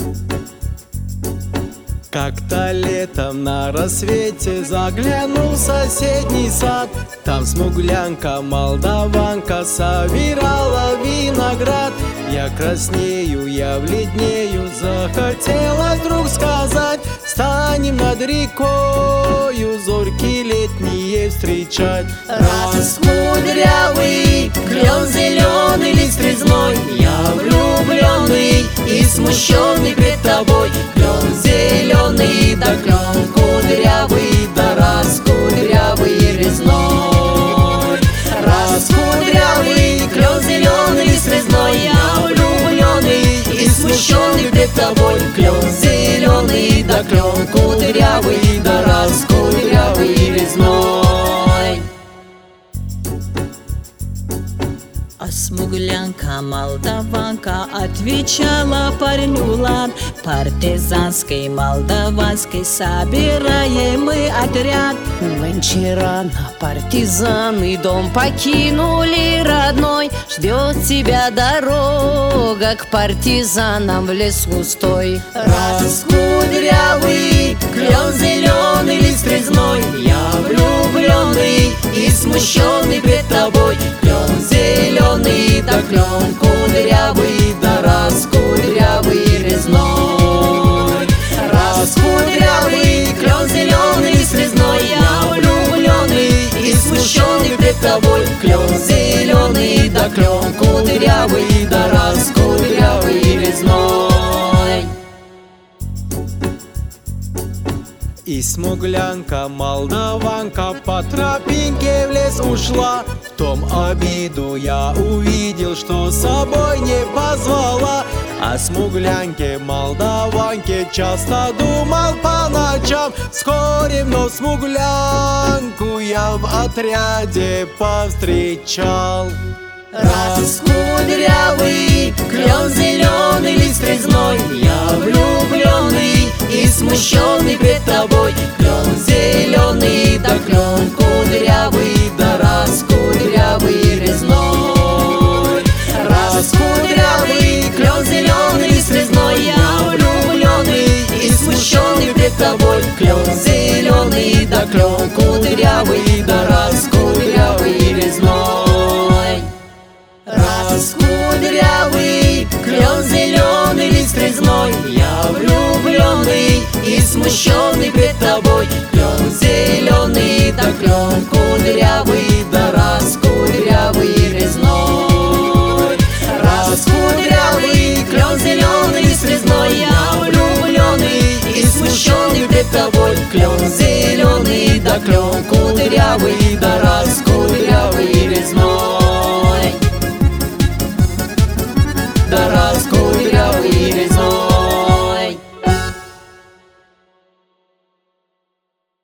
Как-то летом на рассвете заглянул в соседний сад. Там смуглянка, молдаванка собирала виноград. Я краснею, я бледнею, захотела вдруг сказать: станем над рекою зорьки летние встречать. Раз кудрявый, клен зеленый, лист резной, я влюбленный и смущенный пред тобой. Клен зеленый, да клен кудрявый, да раз кудрявый резной. Раз кудрявый, клен зеленый, лист резной, я влюбленный и смущенный пред тобой. Клен зеленый, да клен кудрявый, да раз кудрявый резной. А смуглянка, молдаванка отвечала парню лад: партизанской, молдаванской собираем мы отряд. Нынче рано партизаны дом покинули родной. Ждет тебя дорога к партизанам в лес густой. Раз кудрявый, клен зеленый, лист резной, я влюбленный и смущенный пред тобой. Клен зеленый, да клен кудрявый, да раз кудрявый резной. Раз кудрявый, клен зеленый, лист резной, я влюбленный и смущенный пред тобой. Клен зеленый, да клен кудрявый, да раз кудрявый резной. И смуглянка, молдаванка по тропинке в лес ушла. В том обиду я увидел, что с собой не позвала. О смуглянке, молдаванке часто думал по ночам. Вскоре вновь смуглянку я в отряде повстречал. Раз кудрявый, клен зеленый, лист резной, я влюбленный и смущенный пред тобой. Клен зеленый, да клен кудрявый, да раз кудрявый резной. Раз кудрявый, клен зеленый, лист резной, я влюбленный и смущенный пред тобой. Клен зеленый, да клен кудрявый, да раз кудрявый резной. Раз кудрявый, клен зеленый, лист резной, я влюбленный и смущенный пред тобой. Клен зеленый, да клен кудрявый, да раз кудрявый резной. Раз кудрявый, клен зеленый, лист резной, я влюбленный и смущенный пред тобой. Клен зеленый, да клен кудрявый.